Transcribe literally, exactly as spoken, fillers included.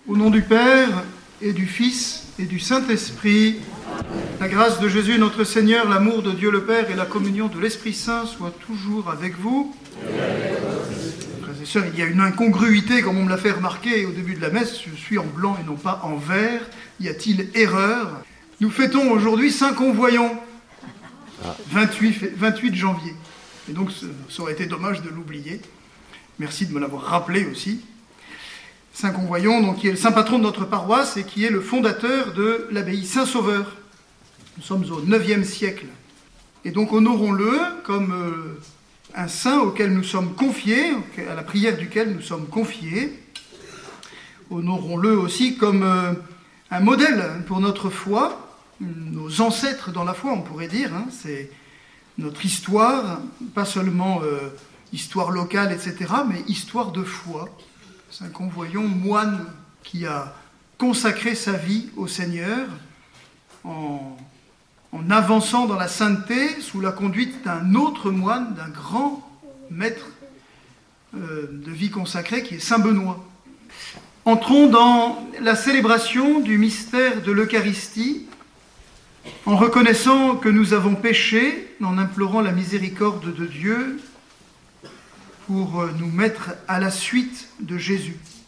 Au nom du Père et du Fils et du Saint-Esprit, la grâce de Jésus notre Seigneur, l'amour de Dieu le Père et la communion de l'Esprit Saint soient toujours avec vous. Frères et sœurs, il y a une incongruité, comme on me l'a fait remarquer au début de la messe. Je suis en blanc et non pas en vert. Y a-t-il erreur? Nous fêtons aujourd'hui Saint-Convoyant, vingt-huit janvier. Et donc, ça aurait été dommage de l'oublier. Merci de me l'avoir rappelé aussi. Saint-Convoyant, donc, qui est le saint patron de notre paroisse et qui est le fondateur de l'abbaye Saint-Sauveur. Nous sommes au neuvième siècle. Et donc, honorons-le comme euh, un saint auquel nous sommes confiés, à la prière duquel nous sommes confiés. Honorons-le aussi comme euh, un modèle pour notre foi, nos ancêtres dans la foi, on pourrait dire. Hein, c'est notre histoire, pas seulement euh, histoire locale, et cetera, mais histoire de foi. Saint-Convoyant, moine qui a consacré sa vie au Seigneur en, en avançant dans la sainteté sous la conduite d'un autre moine, d'un grand maître euh, de vie consacrée qui est Saint Benoît. Entrons dans la célébration du mystère de l'Eucharistie en reconnaissant que nous avons péché, en implorant la miséricorde de Dieu pour nous mettre à la suite de Jésus.